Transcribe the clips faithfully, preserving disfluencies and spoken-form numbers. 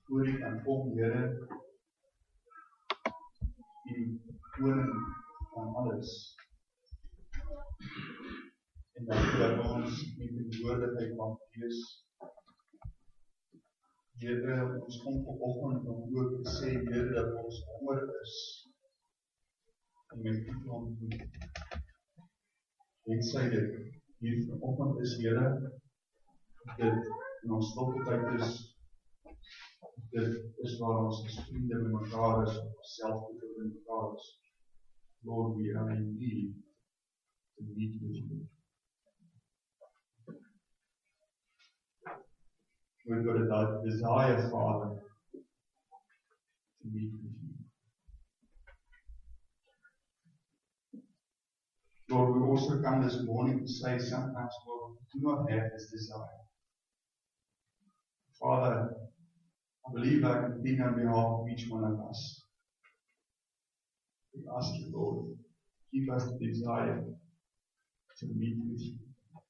voor U kan kom, Here, U koning van alles. En dankie dat ons met die woordigheid kan wees. Here, ons kom vanoggend om ook te sê, Here, dat ons honger is om met U te ontmoet. En sê dit, hier vanoggend is, Here, dit in ons stoptyd is, dit is waar ons as vriende met mekaar is, of self met mekaar is. Lord, we are in need to meet with You. We've got a desire, Father, to meet with You. Lord, we also come this morning to say sometimes, Lord, we do not have this desire. Father, I believe I can speak on behalf of each one of us. We ask You, Lord, give us the desire to meet with You.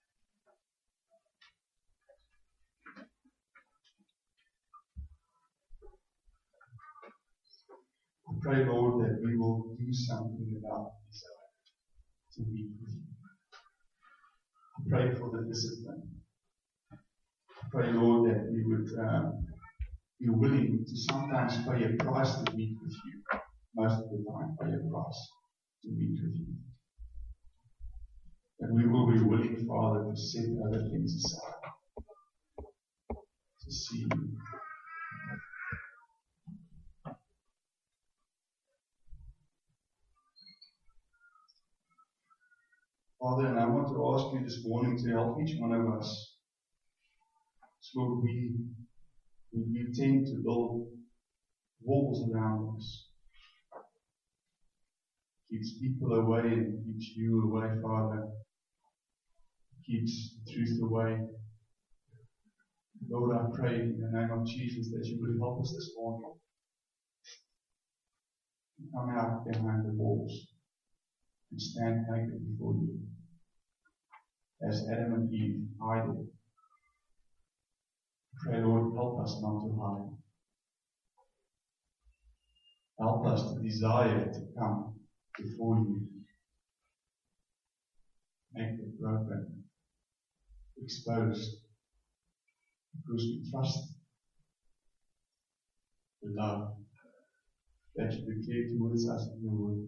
I pray, Lord, that we will do something about the desire to meet with You. I pray for the discipline. I pray, Lord, that we would um, be willing to sometimes pay a price to meet with You. Most of the time, pay a price to meet with You. And we will be willing, Father, to set other things aside to see You. Father, and I want to ask You this morning to help each one of us. So we, we tend to build walls around us. Keeps people away and keeps You away, Father. Keeps truth away. Lord, I pray in the name of Jesus that You would help us this morning. Come out behind the walls and stand naked before You, as Adam and Eve hided. Pray, Lord, help us not to hide. Help us to desire to come before You. Make it broken, exposed, because we trust the love that You declare towards us in Your word.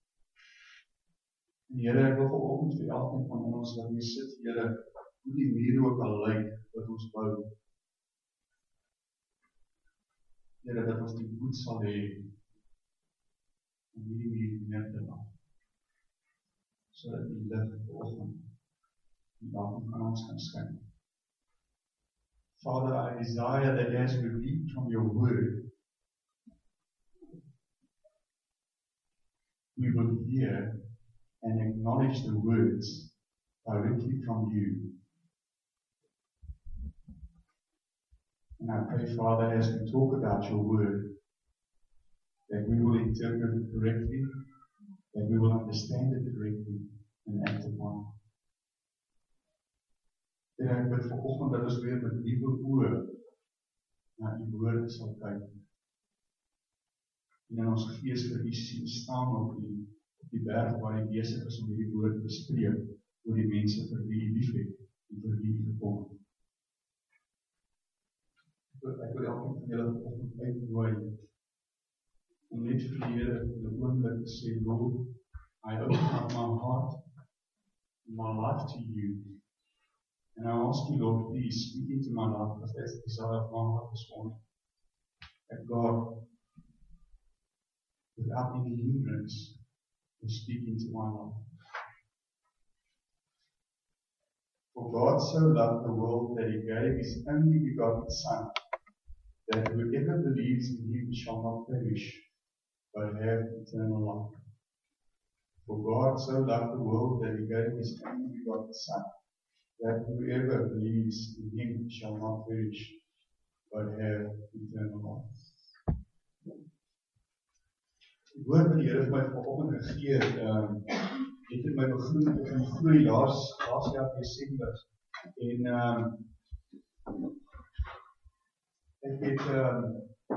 En Here, ek wil vanoggend vir elkeen van ons wat hier sit, Here, hoe die muur ook al lyk wat ons bou. Here, dat ons die moed sal hê om hierdie muur neer te laat, sodat Die lig vanoggend en daarom van ons kan skyn. Father, I desire that as we read from Your word, we will hear and acknowledge the words directly from You. And I pray, Father, as we talk about Your word, that we will interpret it correctly, that we will understand it correctly and act upon it. En ek bid vanoggend dat ons weer met nuwe oë na U woord sal kyk. En in ons gees vir U sien staan op die, op die berg waar U besig is om hierdie woord te spreek oor die mense vir wie U liefhet en vir wie U gekom het. Ek wil elkeen van julle vanoggend uitnooi om net vir die Here in 'n oomblik te sê, Lord, I open up my heart and my life to You. And I ask You, Lord, please speak into my life, because that's the desire of my heart this morning. That God, without any hindrance, will speak into my life. For God so loved the world that He gave His only begotten Son, that whoever believes in Him shall not perish, but have eternal life. For God so loved the world that He gave His only begotten Son, that whoever believes in Him shall not perish, but have eternal life. Die woord wat die Here vir my vanoggend gegee het, um, het in my begin begin groei laas laas jaar Desember. En um, ek het um,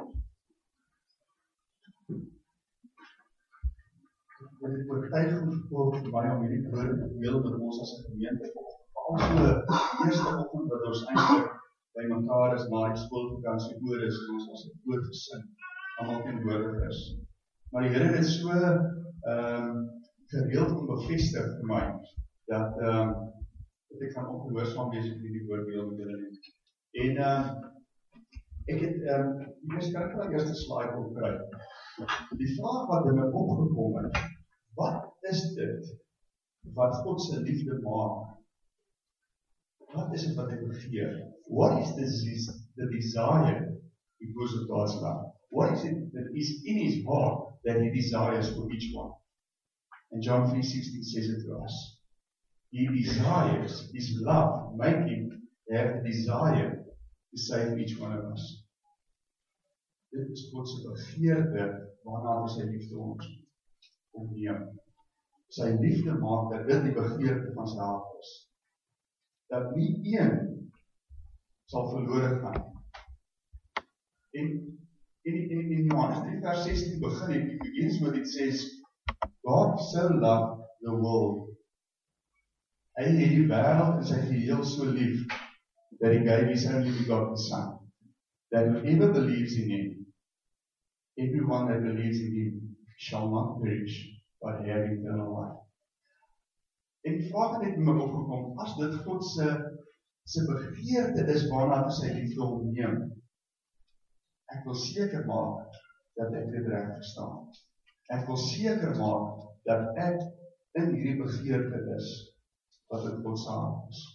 dat het oortuigend geword vir my om hierdie woorde te deel met ons as 'n gemeente. Veral so die eerste oggend wat ons eintlik by mekaar is na die skoolvakansie oor is en ons as 'n groot gesin almal teenwoordig is. Maar die Here het so ehm um, gereeld om bevestig vir my dat ehm um, dat ek gaan ongehoorsaam wees op hierdie woord deel met julle nie. En ehm um, ek het ehm um, die eerste kan ek al eerste slide opkry. Die vraag wat in my opgekom het, wat is dit wat God se liefde maak? Wat is dit wat hy begeer? What is this, the desire because of God's love? What is it that is in his heart that he desires for each one? And John three sixteen says it to us. He desires, his love, make him have the desire to save each one of us. Dit is God se begeerte waarna hy sy liefde ons opneem. Sy liefde maak dat dit die begeerte van sy hart is. Dat nie een sal verlore gaan. En in, in, in Johannes drie vers sestien begin het, it begins with it says, God so loved the world. Hy het die wêreld in sy geheel so lief, that he gave his only begotten Son, that whoever believes in him, everyone that believes in him, shall not perish, but have eternal life. En die vraag het my opgekom, as dit God se se begeerte is waarna hy sy liefde opneem, ek wil seker maak dat ek dit reg verstaan. Ek wil seker maak dat ek in hierdie begeerte is wat in God se hart is.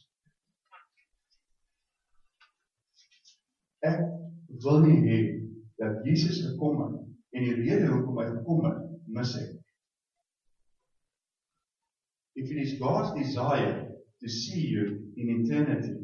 Ek wil nie hê dat Jesus gekom het en die rede hoekom hy gekom het, mis ek. If it is God's desire to see you in eternity,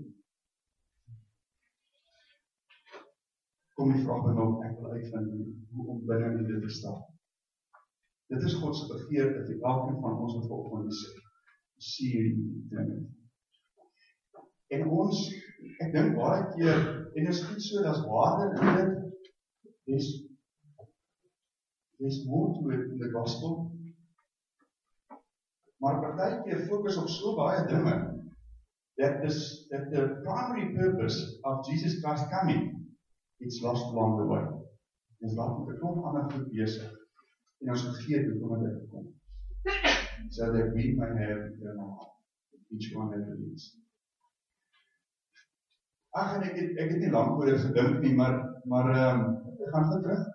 kom die vraag dan op, ek wil uitvind hoe om binne in dit te staan. Dit is God se begeerte vir elkeen van ons wat vanoggend sê, see you in eternity. En ons, ek dink baie keer, en dit is goed so, dat is waarde in dit, there's, there's more to it in the gospel, maar partykeer fokus op so baie dinge, that, this, that the primary purpose of Jesus Christ coming, it's lost along the way. Ons laat met 'n klomp ander goed besig, en ons vergeet hoekom dit gekom het. So that we may have eternal life, each one that believes. Ag, en ek het, ek het nie lang oor dit gedink nie, maar, maar um, ek gaan goed terug.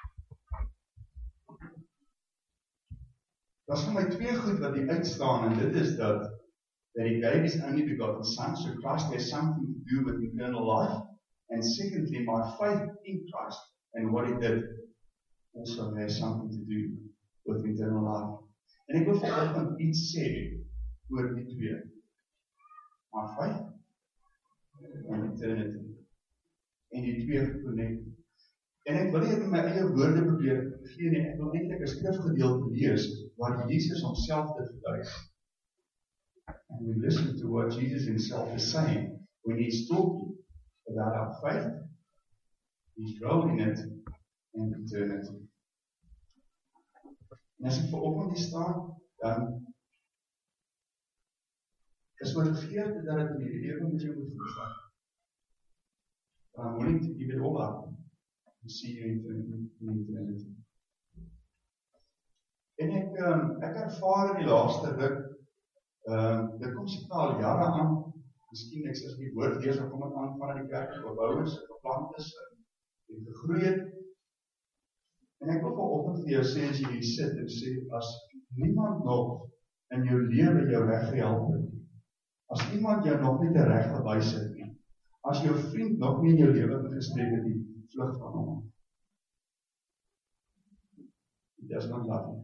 Daar is vir my twee goed wat die uitstaan, en dit is dat, that he gave his only begotten Son, so Christ has something to do with eternal life, and secondly, my faith in Christ, and what he did, also has something to do with eternal life. En ek wil vanoggend iets sê, oor die twee. My faith, and eternity. En die twee geconnect. En ek wil nie in my eie woorde probeer gee nie, ek wil eintlik 'n skrifgedeelte lees waar Jesus homself dit verduidelik. And we listen to what Jesus himself is saying when he's talking about our faith, his role in it, and eternity. En as ek vanoggend hier staan, dan is my begeerte dat ek in hierdie lewe met jou moet verstaan. I'm willing to give it all up to see you in eternity. En ek, um, ek ervaar in die laaste ruk, um, dit kom seker al jare aan, miskien ek as die woord lees, dan kom het aan van die kerk, gebouw is, geplant is, en gegroei het. En ek wil vanoggend vir jou sê, as jy hier sit en sê, as niemand nog in jou lewe jou weggehelp het, as iemand jou nog nie reg gewys het nie, as jou vriend nog nie in jou lewe ingestreek het, die vlug van hom. He does not love you.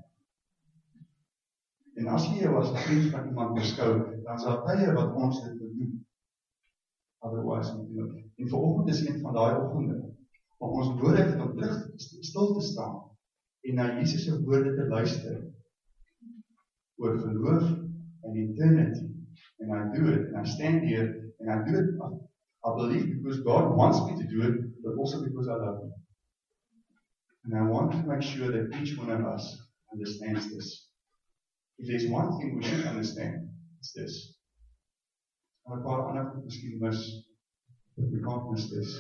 En as jy jou as vriend van iemand beskou, dan sal tye wat ons dit moet doen. Otherwise, en vanoggend is een van daai oggende, waar ons nodig het om terug stil te staan, en na Jesus se woorde te luister, oor geloof en eternity. And I do it, and I stand here, and I do it, I, I believe because God wants me to do it, but also because I love you. And I want to make sure that each one of us understands this. if there's one thing we should understand, it's this. En 'n paar ander goed miskien mis, but we can't miss this.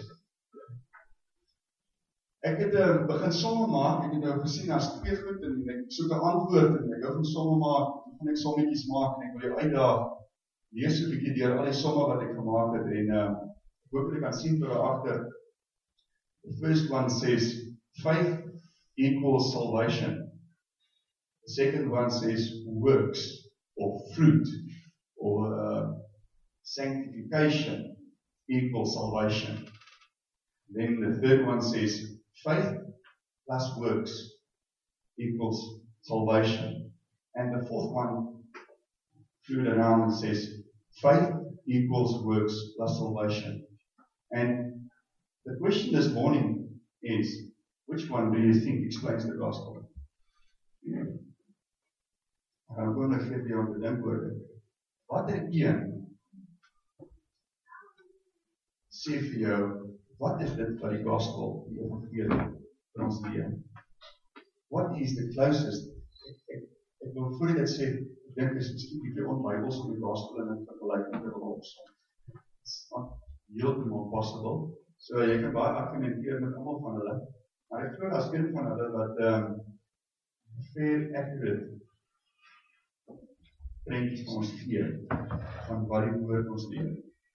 Ek het uh, begin somme maak, ek het nou gesien as twee goed, en ek soek 'n antwoord, en ek hou van somme maak, dan gaan ek sommetjies maak, en ek wil jou uitdaag, lees so 'n bietjie deur al die somme wat ek gemaak het, en uh, ek hoop jy kan sien door agter. The first one says, faith equals salvation. The second one says, works, or fruit, or uh, sanctification equals salvation. Then the third one says, faith plus works equals salvation. And the fourth one, flew around and says, faith equals works plus salvation. And the question this morning is, which one do you think explains the gospel? Yeah. Ek gaan gewoon nog gee vir jou om te dink oor dit. Wat er een sê vir jou, wat is dit wat die gospel, die evangelie, vir ons leer? What is the closest? Ek, ek, ek wil voor dit sê, ek dink is miskien die veel onbybels om die gospel in 'n vergelyking te wil opsom. It's not heeltemal possible. So jy kan baie argumenteer met almal van hulle, maar ek glo as een van hulle wat um, fair accurate prentjies van ons gee, van wat die woord ons leer.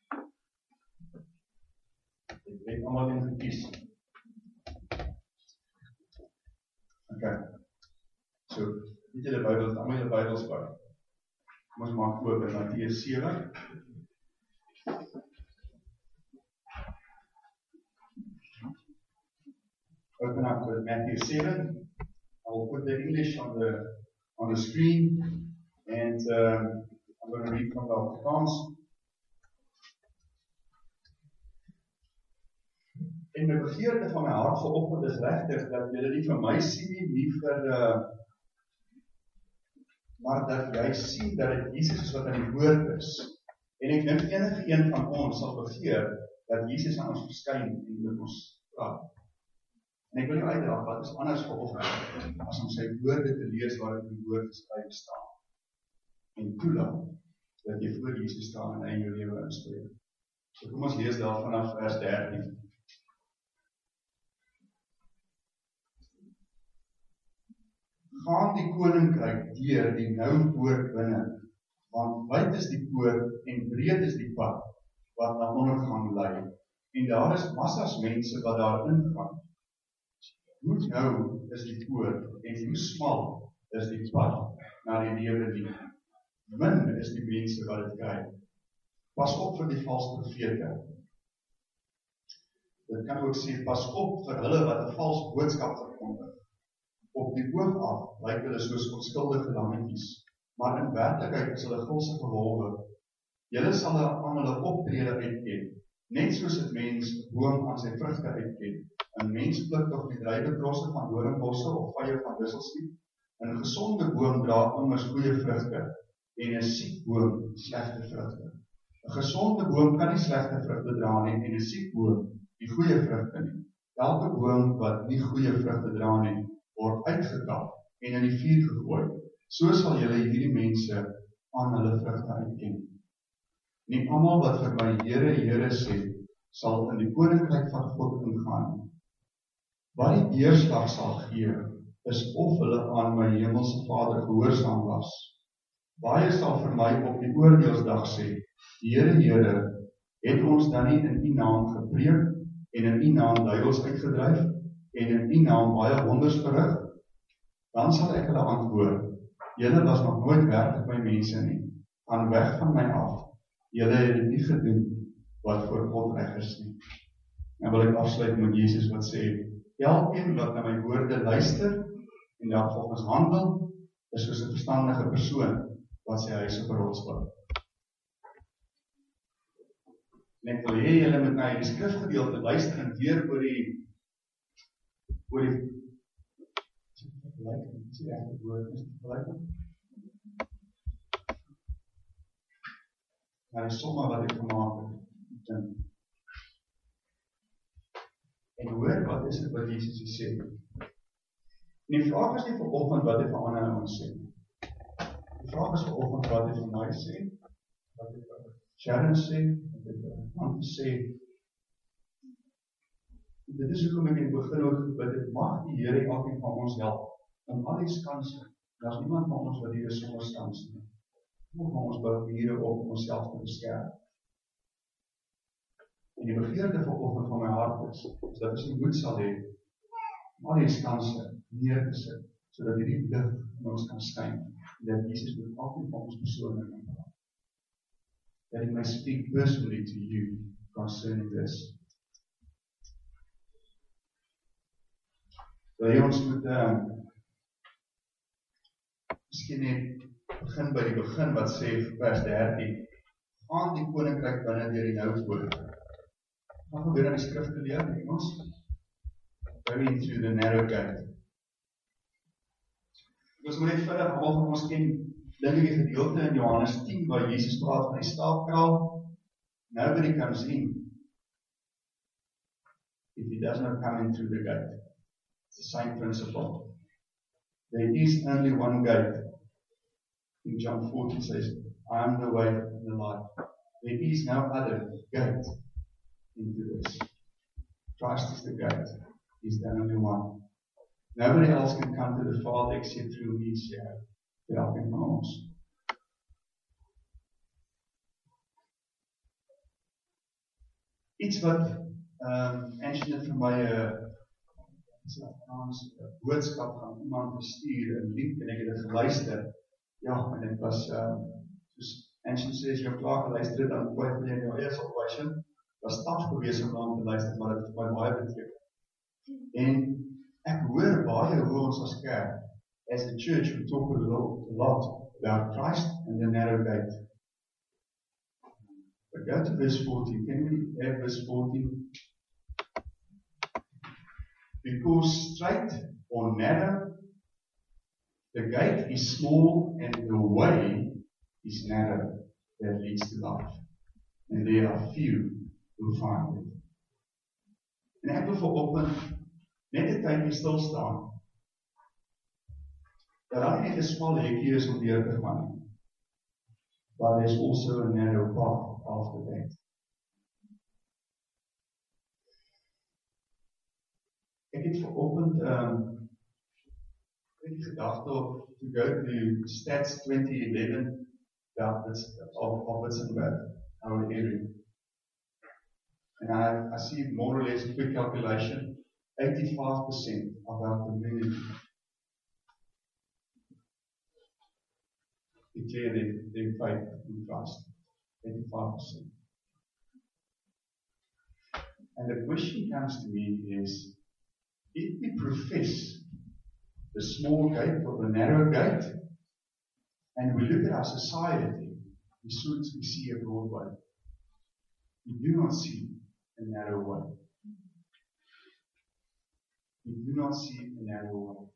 Ek weet allemaal in gekies. Ok. So, weet julle Bybel, allemaal julle Bybels by. Kom ons maak oop in Matteus sewe. Open up with Matthew seven. I will put the English on the on the screen, and um, I'm going to read from the Afrikaans. En my begeerte van my hart vanoggend is regtig dat julle nie vir my sien nie, nie vir uh, maar dat jy sien dat dit Jesus is wat aan die woord is. En ek dink enige een van ons sal begeer dat Jesus aan ons verskyn en met ons praat. En ek wil jou uitdaag, wat is anders vanoggend as om sy woorde te lees waar in die woord geskryf staan. En toelaat dat jy voor Jesus staan en hy in jou lewe inspreek. So kom ons lees daar vanaf vers dertien. Gaan die koninkryk deur die nou poort binne, want wyd is die poort en breed is die pad wat na ondergang lei, en daar is massas mense wat daarin gaan. Hoe nou is die poort en hoe smal is die pad na die lewe nie. Min is die mense wat dit kry. Pas op vir die valse profete. Dit kan ook sê, pas op vir hulle wat 'n vals boodskap verkondig. Op die oog af lyk hulle soos onskuldige lammetjies, maar in werklikheid is hulle gulsige wolwe. Julle sal aan hulle optrede uitken, net soos 'n mens 'n boom aan sy vrugte uitken. 'n Mens pluk tog die druiwetrosse van doringbosse of vye van wisselskiet. 'n Gesonde boom dra immers goeie vrugte, en 'n siek boom slegte vrugte. 'n Gesonde boom kan nie slegte vrugte dra nie, en 'n siek boom die goeie vrugte nie. Elke boom wat nie goeie vrugte dra nie, word uitgekap en in die vuur gegooi. So sal julle hierdie mense aan hulle vrugte uitken. Nie almal wat vir my Here, Here sê, sal in die koninkryk van God ingaan. Wat die deurslag sal gee, is of hulle aan my hemelse Vader gehoorsaam was. Baie sal vir my op die oordeelsdag sê, Here, Here, het ons dan nie in U naam gepreek en in U naam duiwels uitgedryf en in U naam baie wonders verrig? Dan sal ek hulle antwoord, julle was nog nooit werklik my mense nie, gaan weg van my af, julle het dit nie gedoen wat voor God reg is nie. En wil ek afsluit met Jesus wat sê, elkeen wat na my woorde luister en daarvolgens handel, is soos 'n verstandige persoon wat sy huis op 'n rots bou. En ek wil hê julle moet na die skrifgedeelte luister en weer oor die oor die vergelyking, dis die regte woord, is die vergelyking? Na die somme wat ek gemaak het. En hoor, wat is dit wat Jesus sê? En die vraag is nie vanoggend wat hy vir ander ons sê. vraag is vanoggend wat het vir my sê, wat het vir Sharon sê, wat het vir Tante sê. Dit is hoekom ek in die begin ook gebid het, mag die Here elkeen van ons help om al die skanse. Daar's niemand van ons wat hier is sonder skanse nie. Niemand van ons bou mure op om onsself te beskerm. En die begeerte vanoggend van my hart is, is dat ons die moed sal hê om al die skanse neer te sit, sodat hierdie lig in ons kan skyn, en dat Jesus met elkeen van ons persoonlik kan praat. That he may speak personally to you concerning this. Wil jy ons moet um, miskien net begin by die begin wat sê vers dertien, gaan die koninkryk binne deur die nou poort. Wat gebeur in die skrif te leer in Engels? Going through the narrow gate. Ons moet net vinnig, almal van ons ken dink ek die gedeelte in Johannes tien waar Jesus praat van die staafkraal. Nobody comes in if he does not come in through the gate. It's the same principle. There is only one gate. In John fourteen says, I am the way and the life. There is no other gate into this. Christ is the gate. He's the only one. Nobody else can come to the Father except through me, Sarah. Vir elkeen van ons. Iets wat um, Angela vir my 'n uh, uh, boodskap van iemand gestuur in lied en ek het dit geluister. Ja, en dit was um, soos Angela sê, as jy klaar geluister het, dan kwyt jy in jou eie salvation. Dit was taaf gewees om aan te luister, maar dit het my baie beteken. En ek hoor baie hoe ons as kerk, as a church, we talk a lot, a lot about Christ and the narrow gate. But go to verse fourteen. Can we have verse fourteen? Because straight or narrow, the gate is small and the way is narrow that leads to life. And there are few who find it. En ek wil vanoggend net 'n tydjie stil staan. Dat daar nie 'n smal hekkie is om deur te gaan nie. But there's also a narrow path after that. Ek het vanoggend um, ek het gedagte op to go to Stats twenty eleven, that is of Hobsonburg, our area. And I, I see more or less a quick calculation, eighty-five percent of our community declare their, their faith in Christ. eighty-five percent. And the question comes to me is, if we profess the small gate or the narrow gate, and we look at our society, we should we see a broad way. We do not see a narrow way. We do not see a narrow way.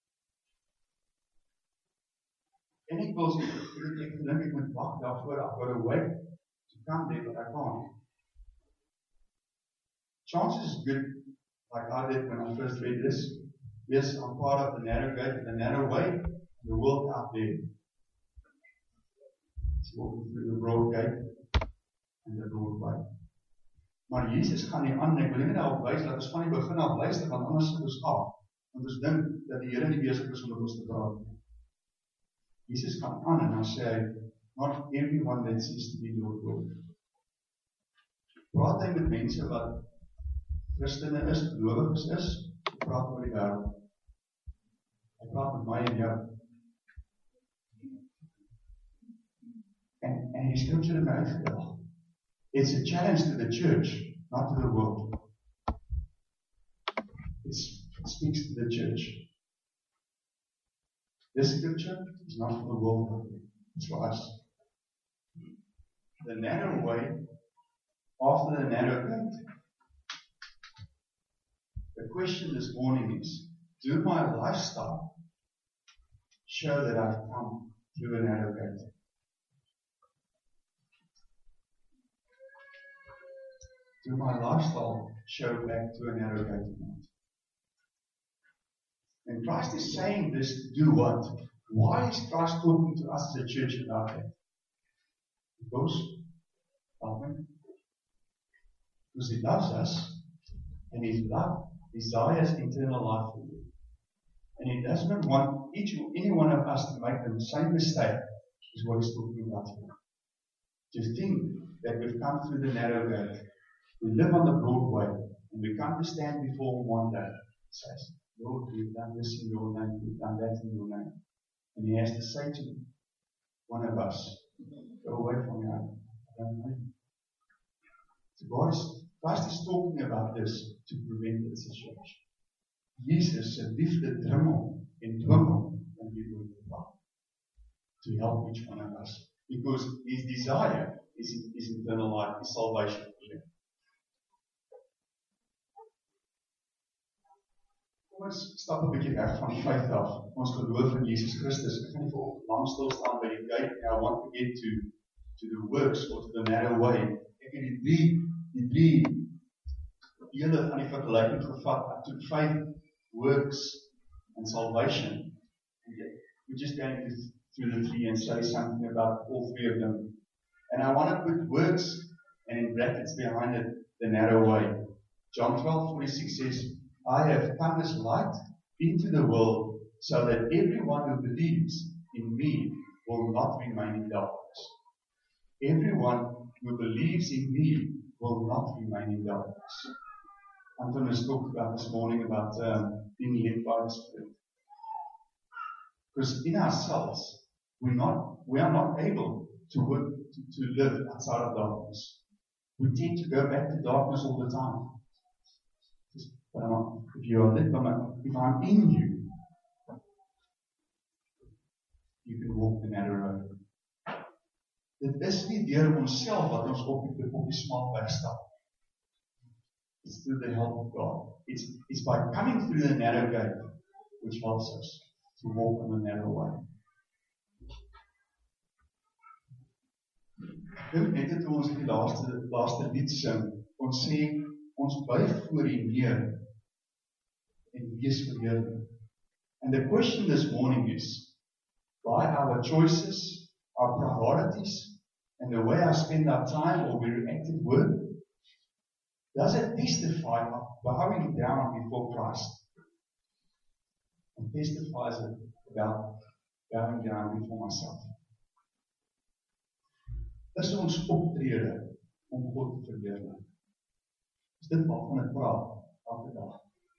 En ek wil sê, ek dink ek moet wag daarvoor, I've got to wait to come there, but I can't. Chances is good, like I did when I first read this. Yes, I'm part of the narrow gate, the narrow way, the world out there. It's walking through the broad gate and the broad way. Maar Jesus gaan nie aan, ek wil nie daarop wys dat ons van die begin af luister, want anders sit ons af. Want ons dink dat die Here nie besig is om met ons te praat nie. Jesus gaan aan en dan sê hy, not everyone that sees to be Lord, Lord. Praat hy met mense wat Christene is, gelowiges is, hy praat oor die wêreld. Hy praat met my en jou. En, en die scripture het my uitgedaag. It's a challenge to the church, not to the world. It's, it speaks to the church. This scripture is not for the world, it's for us. The narrow way, after the narrow gate. The question this morning is, do my lifestyle show that I've come through a narrow gate? Do my lifestyle show back to a narrow gate or not? And Christ is saying this to do what? Why is Christ talking to us as a church about that? Because, help me, because He loves us, and His love desires eternal life for you. And He does not want each any one of us to make the same mistake as what He's talking about here. To think that we've come through the narrow gate, we live on the broad way, and we come to stand before Him one day and says, Lord, we've done this in Your name, we've done that in Your name. And He has to say to one of us, go away from me, I don't know you. So God is, Christ is talking about this to prevent that situation. Jesus liefde drummel en dwingel in die woord to help each one of us. Because His desire is, is eternal life, is salvation for you. Kom ons stap 'n bietjie weg van vyf af. Ons geloof in Jesus Christus. Ek gaan nie vir lang stil staan by die gate. I want to get to, to the works or to the narrow way. Ek het die drie, die drie dele van die vergelyking gevat. Ek took five works and salvation. We're just going to through the three and say something about all three of them. And I want to put works and in brackets behind it, the narrow way. John twelve forty-six says, I have come as light into the world so that everyone who believes in me will not remain in darkness. Everyone who believes in me will not remain in darkness. Anton has talked about this morning about um, being led by the Spirit. Because in ourselves, we're not, we are not able to work, to, to live outside of darkness. We tend to go back to darkness all the time. But I'm not, if you are lit by my, if I'm in you, you can walk the narrow road. Dit is nie deur onsself wat ons op die, op die smal weg stap. It's through the help of God. It's, it's by coming through the narrow gate which helps us to walk on the narrow way. Ek dink net het ons die laaste, laaste lied sing, ons sê, ons buig voor U neer en wees verheerlik. And the question this morning is, by our choices, our priorities, and the way I spend our time or we react at work, does it testify of bowing down before Christ? And testifies it about bowing down before myself. Dis ons optrede om God te verheerlik. Is dit waarvan ek praat elke dag?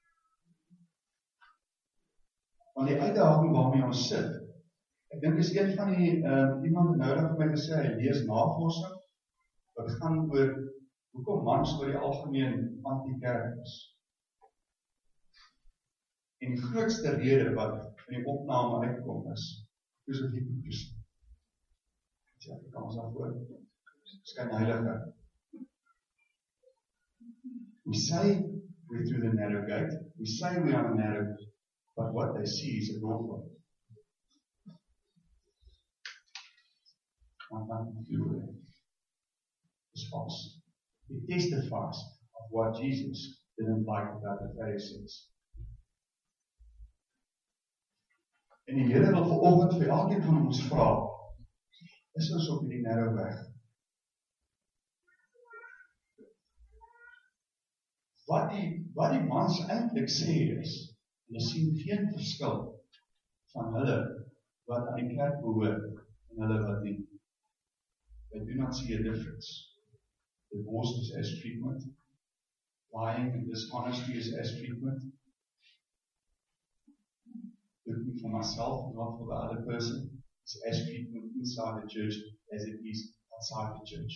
Want die uitdaging waarmee ons sit, ek dink is een van die, uh, iemand het nou dan vir my gesê, hy lees navorsing, wat gaan oor, hoekom mans oor die algemeen anti-kerk is. En die grootste rede wat in die opname uitkom is, is het hypocrisie. Ja, ek kan ons daarvoor, skyn heilige. We say we're through the narrow gate, we say we are narrow, but what they see is a broad way. Nothing to do with it. It's false. It testifies of what Jesus didn't like about the Pharisees. En die Here wil vanoggend vir elkeen van ons vra, is ons op die narrow weg? Wat die, wat die mans eintlik sê is, hulle sien geen verskil van hulle wat aan die kerk behoort en hulle wat nie. They do not see a difference. Divorce is as frequent. Lying and dishonesty is as frequent. Looking for myself, not for the other person, is as frequent inside the church as it is outside the church.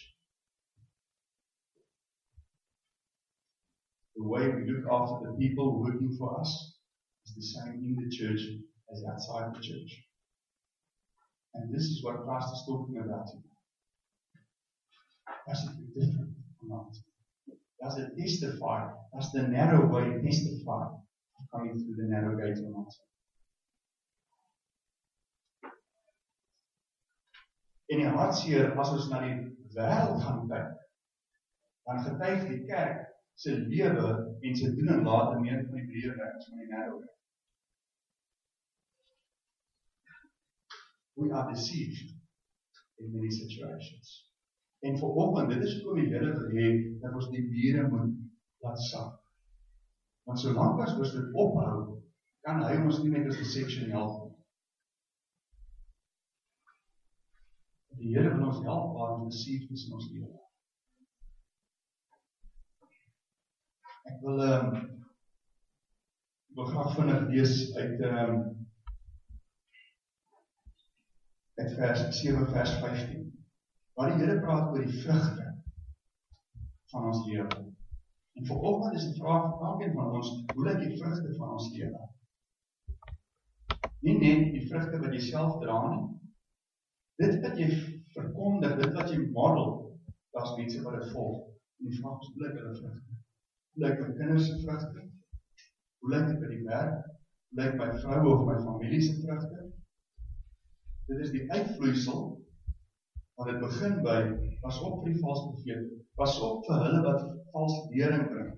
The way we look after the people working for us is the same in the church as outside the church. And this is what Christ is talking about here. Does it look different or not? Does it testify? Does the narrow way testify of coming through the narrow gate or not? En die hartseer, as ons na die wêreld gaan kyk, dan getuig die kerk se lewe en se doen en late meer van die breë weg as van die narrow weg. We are deceived in many situations. En vanoggend, dit is hoekom die Here wil hê dat ons die mure moet laat sak. Want solank as ons dit ophou, kan hy ons nie met ons deception help. Die Here wil ons help waar ons deceived is in ons lewe. Ek wil um, ek wil graag vinnig lees uit um, uit vers sewe vers vyftien. Waar die Here praat oor die vrugte van ons lewe. En vanoggend is die vraag vir elkeen van ons, hoe lyk die vrugte van ons lewe? Nie net die vrugte wat jy self dra nie. Dit wat jy verkondig, dit wat jy model, daar's mense wat dit volg. En die vraag is, hoe lyk hulle vrugte? Hoe lyk my kinders se vrugte? Hoe lyk dit by die werk? Hoe lyk my vrou of my familie se vrugte? Dit is die uitvloeisel, want dit begin by, pas op vir die valse profeet, pas op vir hulle wat valse lering bring.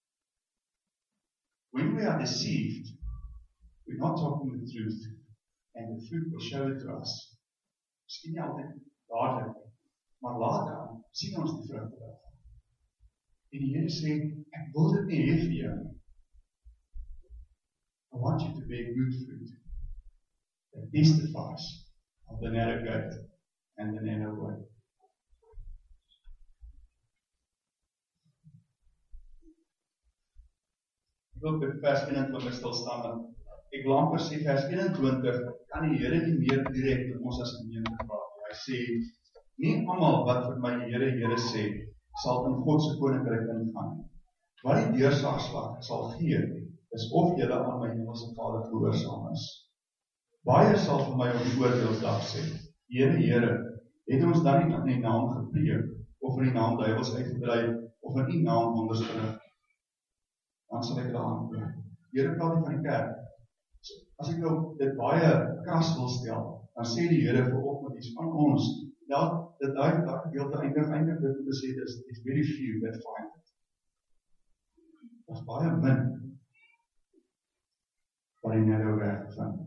When we are deceived, we're not talking the truth, and the fruit will show it to us. Miskien nie altyd dadelik, maar later sien ons die vrugte daarvan. En die Here sê, ek wil dit nie hê vir jou. I want you to bear good fruit that testifies of the narrow gate and the narrow way. Ek wil by vers eenentwintig stil staan. Ek wil amper sê vers eenentwintig kan die Here nie meer direk met ons as gemeente praat. Hy sê, nie almal wat vir my Here, Here sê, sal in God se koninkryk ingaan. Wat die deurslagslag sal gee, is of julle aan my hemelse Vader gehoorsaam is. Baie sal vir my op die oordeelsdag sê, Here, Here, het ons dan nie in die naam gepreek, of in die naam duiwels uitgedryf, of in die naam wonders verrig? Dan sal ek hulle antwoord. Here praat nie van die kerk. As ek nou dit baie kras wil stel, dan sê die Here vanoggend iets van ons. Ja, dit daai daai gedeelte eindig eindig dit om te sê dis it's very few that find it. Daar's baie min wat die narrow weg vind.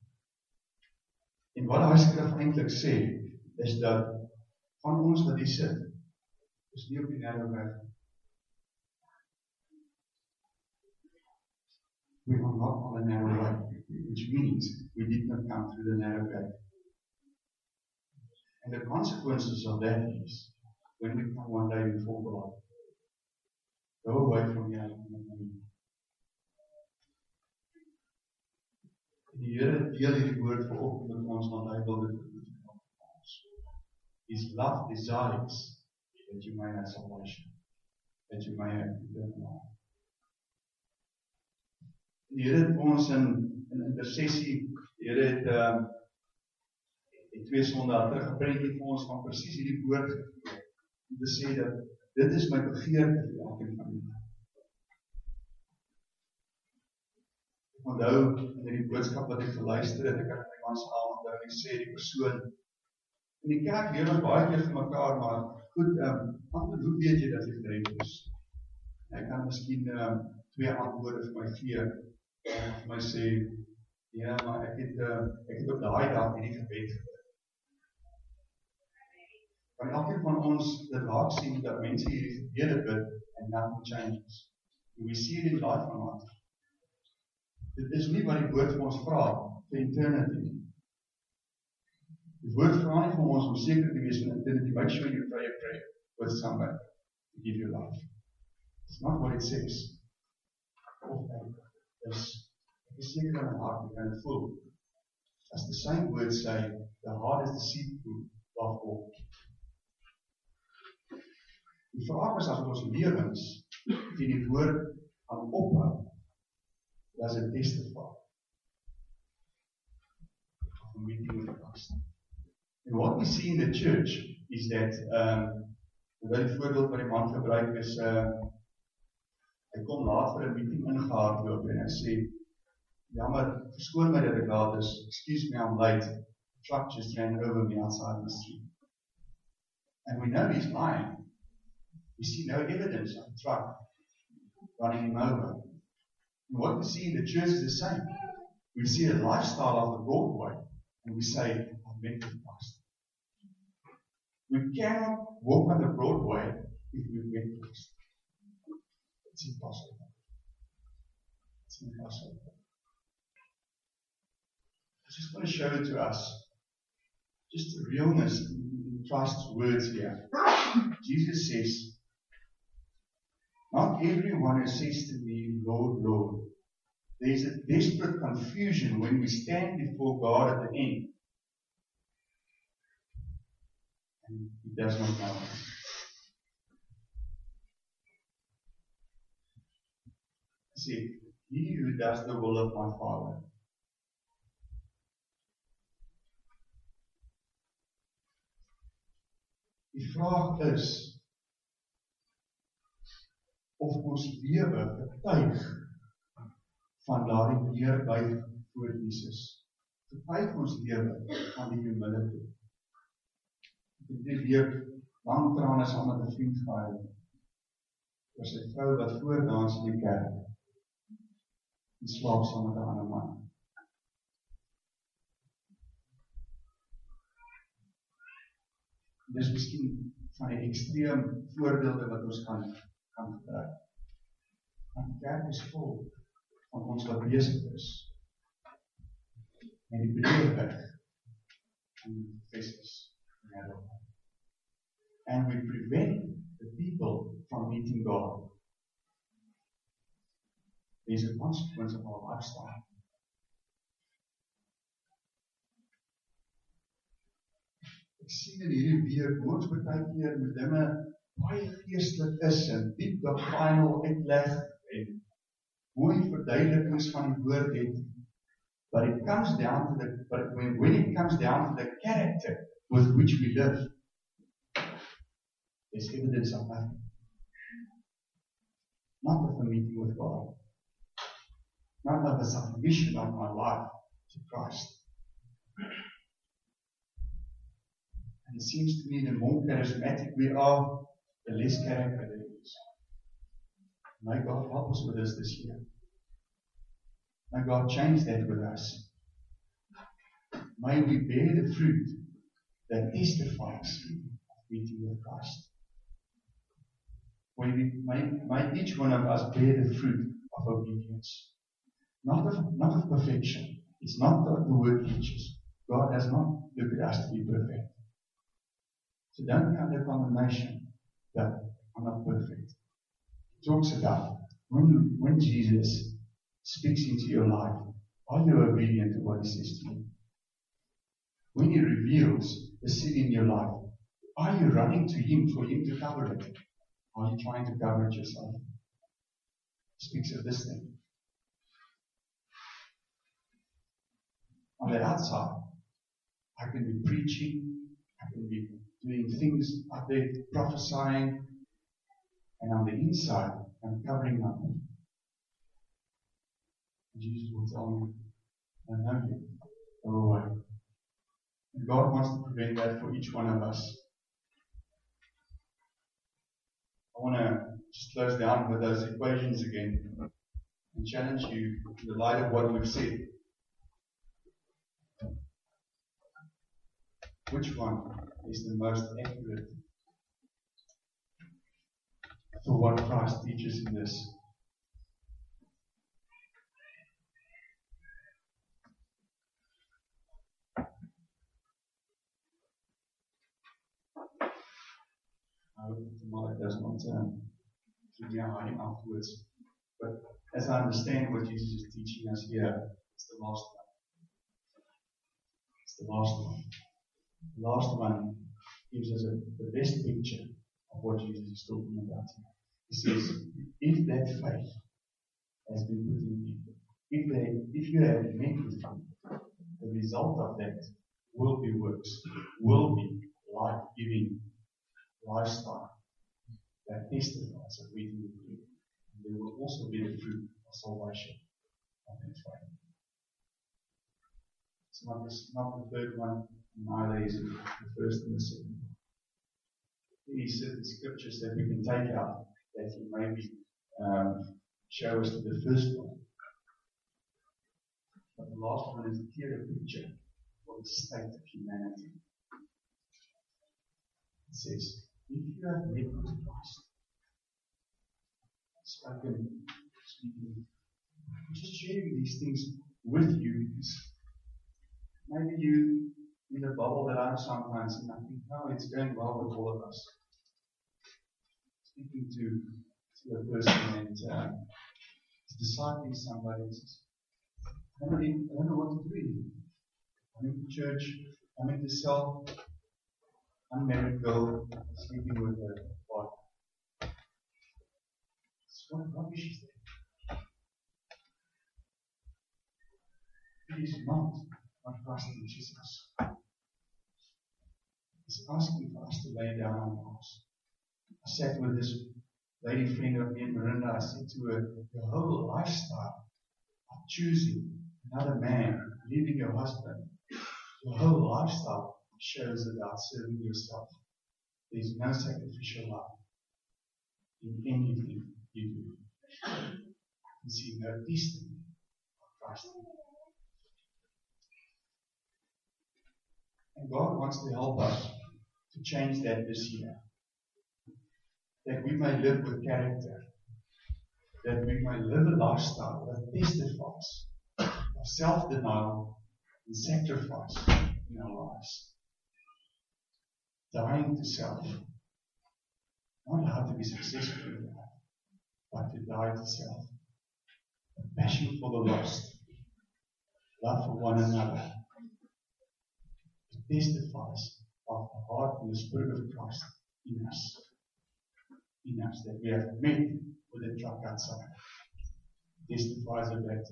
En wat daai skrif eintlik sê, is dat van ons wat hier sit, is nie op die narrow weg. We are not on the narrow way, which means we did not come through the narrow gate. And the consequences of that is, when we come one day before God, go away from here. Die Here deel hierdie woord vanoggend met ons, want hy wil dit doen met ons. His love desires that you may have salvation, that you may have eternal life. Die Here het ons in, in intersessie, die Here het um, die twee sondae terug gepreek vir ons van presies hierdie woord gegee, om te sê dat dit is my begeerte vir elkeen van julle. Ek onthou in die boodskap wat ek geluister het, ek het my man se naam onthou en ek sê die persoon in die kerk leer ons baie keer vir mekaar, maar goed, um, antwoord, hoe weet jy dat jy gered is? Ek kan miskien um, twee antwoorde vir my gee en vir my sê, ja, maar ek het, uh, ek het op daai dag hierdie gebed gebid. Kan elkeen van ons dit raak sien dat mense hierdie gebede bid and nothing changes. And we see it in life van ons. Dit is nie wat die woord vir ons vra vir eternity. Die woord vra nie vir ons om seker te wees van eternity. Make sure you pray a prayer with somebody to give you life. It's not what it says. Of ek is, ek is seker in my heart, ek kan het voel. As the same words say, the heart is deceitful above all. Die vraag is as ons lewens teen die woord aan ophou, does it testify of a meeting with Christ? And what we see in the church is that, um, terwyl die voorbeeld wat die man gebruik is, uh, hy kom laat vir 'n meeting ingehardloop en hy sê, jammer, verskoon my dat ek laat is, excuse me, I'm late, the truck just ran over me outside the street. And we know he's lying. We see no evidence of the truck running him over. And what we see in the church is the same. We see a lifestyle of the Broadway, and we say, I met with Christ. We cannot walk on the Broadway if we met Christ. It's impossible. It's impossible. I just want to show it to us. Just the realness in Christ's words here. Jesus says, not everyone who says to me, Lord, Lord. There's a desperate confusion when we stand before God at the end. And He does not know us. See, he who does the will of my Father. Die vraag is of ons lewe getuig van daardie neerbuiging voor Jesus. Getuig ons lewe van die humility. Ek het die week lang trane saam met 'n vriend gehuil oor sy vrou wat voordans in die kerk en slaap saam met 'n ander man. Dis miskien van die ekstreem voorbeelde wat ons kan, kan gebruik. Want die kerk is vol van ons wat besig is met die bediening en die festes in Europa. And we prevent the people from meeting God. There's a consequence of our lifestyle. Ek sien in hierdie week hoe ons baie keer met dinge baie geestelik is en diep doctrinal uitleg en mooi verduidelikings van die woord het, but it comes down to the but when, when it comes down to the character with which we live, there's evidence of nothing. Not of a meeting with God. Not of a submission of my life to Christ. And it seems to me the more charismatic we are, the less character there is. May God help us with this this year. May God change that with us. May we bear the fruit that testifies of meeting with Christ. May, we, may, may each one of us bear the fruit of obedience. Not of, not of perfection. It's not what the word teaches. God does not look at us to be perfect. So don't be under condemnation that I'm not perfect. He talks about when, when Jesus speaks into your life, are you obedient to what He says to you? When He reveals the sin in your life, are you running to Him for Him to cover it? Are you trying to cover it yourself? He speaks of this thing. On the outside, I can be preaching, I can be doing things out there, prophesying, and on the inside, I'm covering up. Jesus will tell me, I know you, go away. And God wants to prevent that for each one of us. I want to just close down with those equations again and challenge you in the light of what we've said. Which one is the most accurate for what Christ teaches in this? I hope that tomorrow does not um, give me a high afterwards. But as I understand what Jesus is teaching us here, it's the last one. It's the last one. The last one gives us a, the best picture of what Jesus is talking about here. He says, if that faith has been put in people, if they, if you have met with Him, the result of that will be works, will be life-giving lifestyle that testifies of meeting with Him. And there will also be the fruit of salvation of that faith. It's not the, not the third one. Neither is it the first and the second. There are certain scriptures that we can take out that can maybe um, show us to the first one. But the last one is a clearer picture of what for the state of humanity. It says, if you have met with Christ, spoken, speaking, I'm just sharing these things with you because maybe you in the bubble that I'm sometimes in, I think, no, it's going well with all of us. Speaking to, to a person and uh, discipling somebody and says, I don't, really, I don't know what to do. I'm in the church, I'm in the cell, unmarried girl, sleeping with a partner. What rubbish is that? It is not what Christ teaches us. He's asking for us to lay down our lives. I sat with this lady friend of me in Miranda. I said to her, your whole lifestyle of choosing another man, leaving your husband, your whole lifestyle shows about serving yourself. There's no sacrificial love in anything you do. I can see no testimony of Christ. And God wants to help us to change that this year. That we may live with character. That we may live a lifestyle that testifies of self-denial and sacrifice in our lives. Dying to self. Not how to be successful in life, but to die to self. A passion for the lost. Love for one another. It testifies of the heart and the Spirit of Christ in us. In us, that we have met with the truck outside. It testifies of that.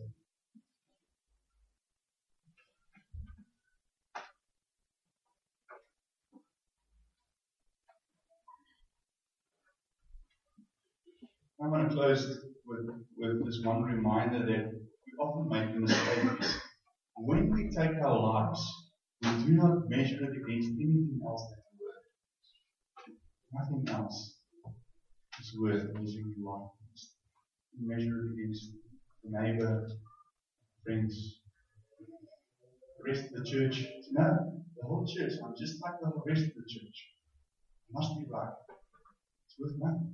I want to close with, with this one reminder that we often make a mistake. When we take our lives, we do not measure it against anything else that we work. Nothing else is worth measuring your life against. We measure it against the neighbor, friends, the rest of the church. No, the whole church. I'm just like the rest of the church. It must be right. It's worth nothing.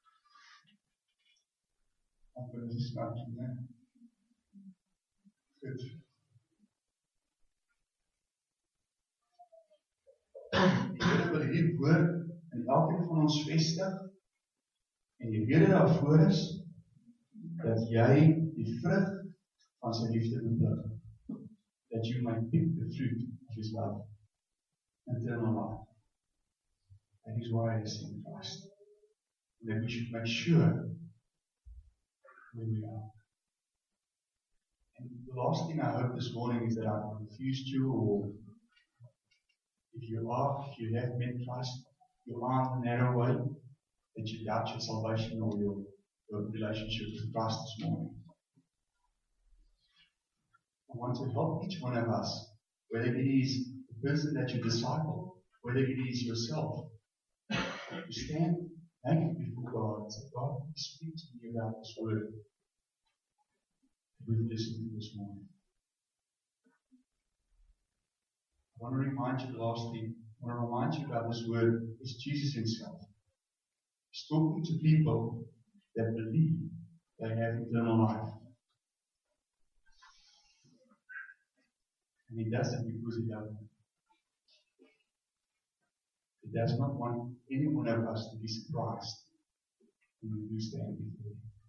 I'm going to just start from there. Good. Die Here wil hierdie woord in elkeen van ons vestig en die rede daarvoor is dat jy die vrug van sy liefde moet pluk. That you might pick the fruit of his love. Eternal life. That is why he sent Christ. That we should make sure where we are. And the last thing I hope this morning is that I've confused you, or if you are, if you have met Christ, you are on the narrow way, that you doubt your salvation or your, your relationship with Christ this morning. I want to help each one of us, whether it is the person that you disciple, whether it is yourself, to stand naked before God and say, God, speak to me about this word that we've listened to this morning. I want to remind you, lastly, I want to remind you about this word. It's Jesus himself. He's talking to people that believe they have eternal life. And he does it because he loves them. He does not want any one of us to be surprised when we do stand before him.